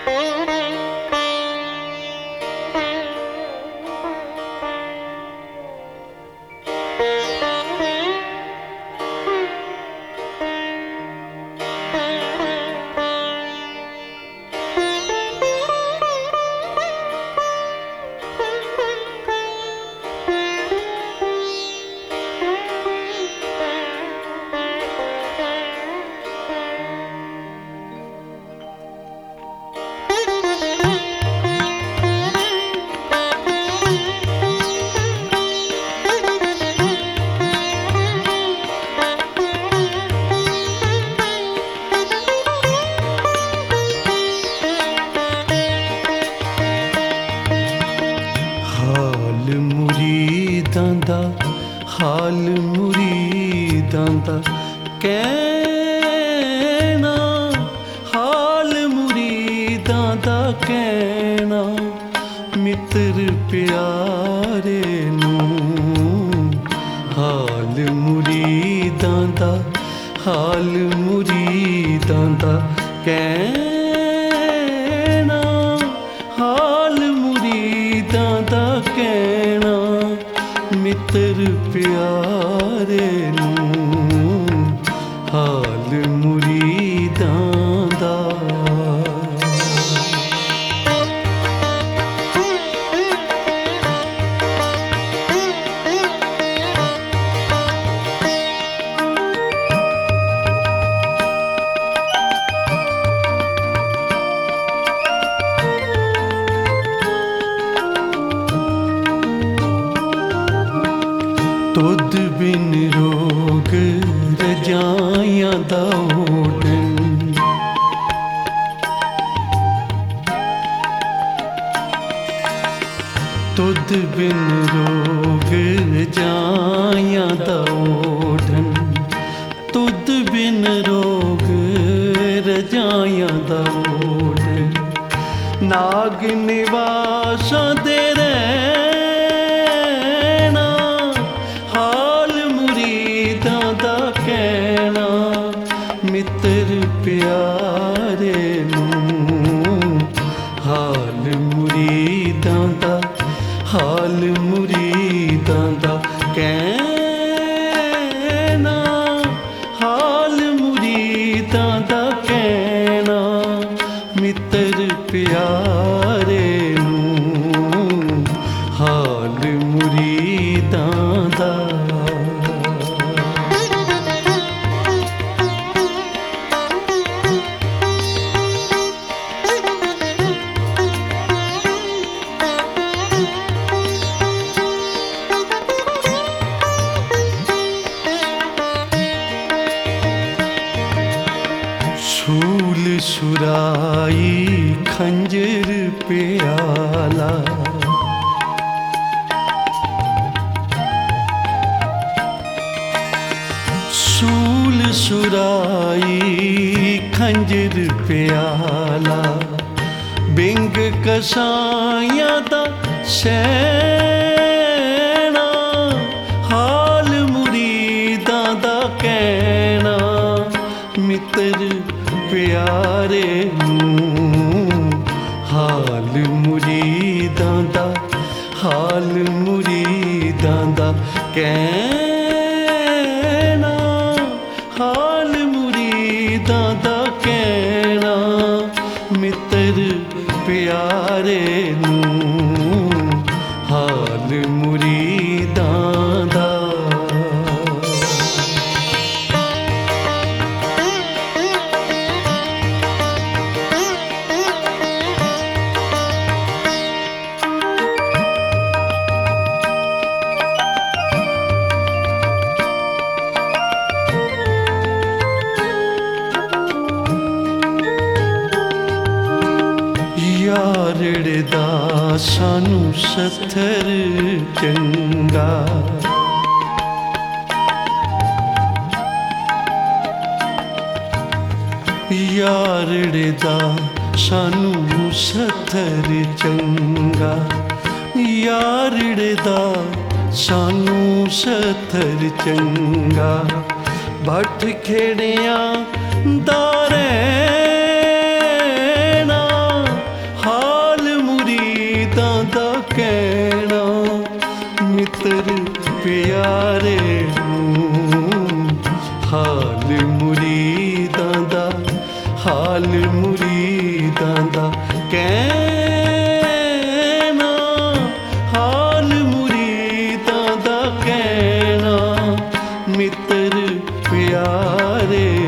ਹਾਲ ਮੁਰੀਦਾਂ ਦਾ ਕਹਿਣਾ, ਹਾਲ ਮੁਰੀਦਾਂ ਦਾ ਕਹਿਣਾ, ਮਿੱਤਰ ਪਿਆਰੇ ਨੂੰ। ਹਾਲ ਮੁਰੀਦਾਂ ਦਾ, ਹਾਲ ਮੁਰੀਦਾਂ ਦਾ ਕਹਿਣਾ, ਹਾਲ ਮੁਰੀਦਾਂ ਦਾ ਕਹਿਣਾ, ਮਿੱਤਰ ਪਿਆਰੇ ਨੂੰ। ਹਾਲ ਮੁਰੀਦਾਂ ਦਾ। ਤੁਧ ਬਿਨ ਰੋਗ ਰਜਾਈਆਂ ਦਾ ਓਢਣ, ਤੁਧ ਬਿਨ ਰੋਗ ਰਜਾਈਆਂ ਦਾ ਓਢਣ, ਤੁਧ ਬਿਨ ਰੋਗ ਰਜਾਈਆਂ ਦਾ ਓਢਣ, ਨਾਗ ਨਿਵਾਸਾਂ ਦੇ ਮਿੱਤਰ ਪਿਆਰੇ ਨੂੰ। ਹਾਲ ਮੁਰੀਦਾਂ ਦਾ, ਹਾਲ ਮੁਰੀਦਾਂ ਦਾ ਕਹਿਣਾ, ਹਾਲ ਮੁਰੀਦਾਂ ਦਾ ਕਹਿਣਾ, ਮਿੱਤਰ ਪਿਆਰੇ ਨੂੰ। ਹਾਲ ਮੁਰੀਦਾਂ ਦਾ। ਸ਼ੂਲ ਸੁਰਾਈ ਖੰਜਰ ਪਿਆਲਾ, ਸ਼ੂਲ ਸੁਰਾਈ ਖੰਜਰ ਪਿਆਲਾ, ਬਿੰਗ ਕਸਾਈਆਂ ਦਾ ਸੈਣਾ, ਹਾਲ ਮੁਰੀਦਾਂ ਦਾ ਕਹਿਣਾ, ਮਿੱਤਰ ਪਿਆਰੇ ਨੂੰ। ਹਾਲ ਮੁਰੀਦਾਂ ਦਾ, ਹਾਲ ਮੁਰੀਦਾਂ ਦਾ ਕਹਿਣਾ, ਹਾਲ ਮੁਰੀਦਾਂ ਦਾ ਕਹਿਣਾ, ਮਿੱਤਰ ਪਿਆਰੇ ਨੂੰ। ਹਾਲ ਮੁਰੀਦਾਂ ਦਾ। ਯਾਰੜੇ ਦਾ ਸਾਨੂੰ ਸੱਥਰ ਚੰਗਾ, ਯਾਰੜੇ ਦਾ ਸਾਨੂੰ ਸੱਥਰ ਚੰਗਾ, ਯਾਰੜੇ ਦਾ ਸਾਨੂੰ ਸੱਥਰ ਚੰਗਾ, ਭੱਠ ਖੇੜਿਆਂ ਦਾ ਰਹਿਣਾ, ਮੁਰੀਦਾਂ ਦਾ, ਹਾਲ ਮੁਰੀਦਾਂ ਦਾ ਕਹਿਣਾ, ਹਾਲ ਮੁਰੀਦਾਂ ਦਾ ਕਹਿਣਾ। ਮਿੱਤਰ ਪਿਆਰੇ